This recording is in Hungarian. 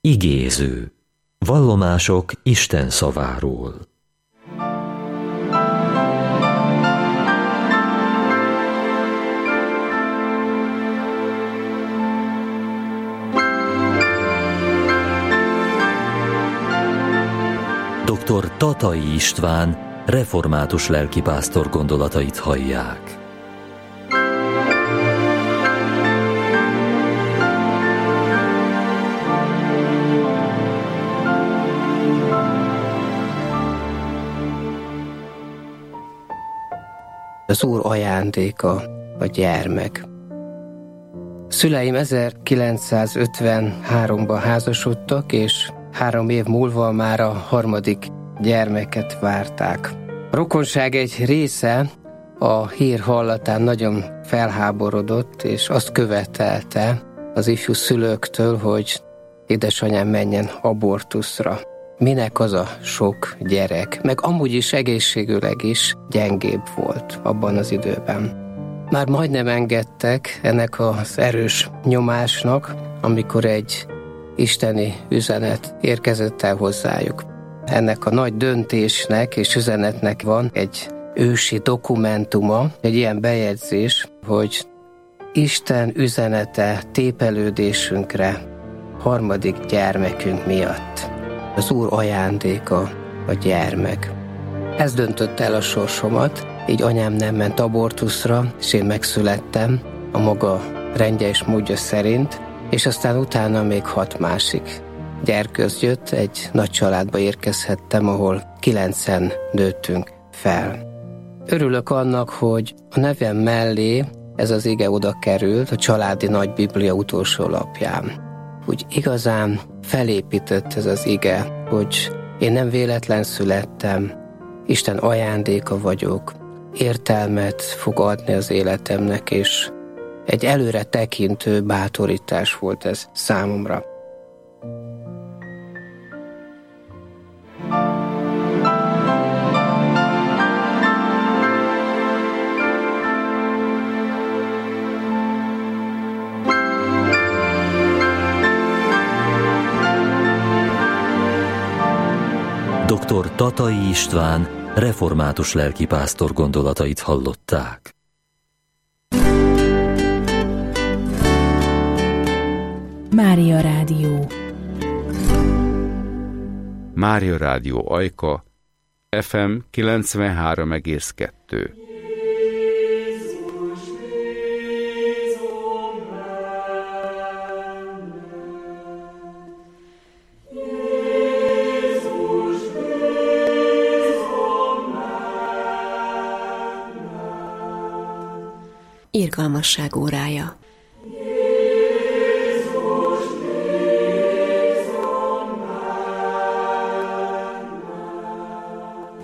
Igéző. Vallomások Isten szaváról. Dr. Tatai István, református lelkipásztor gondolatait hallják. Az Úr ajándéka a gyermek. Szüleim 1953-ban házasodtak, és 3 év múlva már a 3. gyermeket várták. A rokonság egy része a hír hallatán nagyon felháborodott, és azt követelte az ifjú szülőktől, hogy édesanyám menjen abortuszra. Minek az a sok gyerek? Meg amúgy is egészségüleg is gyengébb volt abban az időben. Már majdnem engedtek ennek az erős nyomásnak, amikor egy isteni üzenet érkezett el hozzájuk. Ennek a nagy döntésnek és üzenetnek van egy ősi dokumentuma, egy ilyen bejegyzés, hogy Isten üzenete tépelődésünkre 3. gyermekünk miatt. Az Úr ajándéka a gyermek. Ez döntött el a sorsomat, így anyám nem ment abortuszra, és én megszülettem a maga rendje és módja szerint, és aztán utána még 6 másik gyerkőz jött, egy nagy családba érkezhettem, ahol 9-en nőttünk fel. Örülök annak, hogy a nevem mellé ez az ige oda került a családi nagy biblia utolsó lapján. Úgy igazán felépített ez az ige, hogy én nem véletlen születtem, Isten ajándéka vagyok, értelmet fog adni az életemnek, és egy előre tekintő bátorítás volt ez számomra. Dr. Tatai István, református lelkipásztor gondolatait hallották. Mária Rádió. Mária Rádió Ajka, FM 93,2. Irgalmasság órája.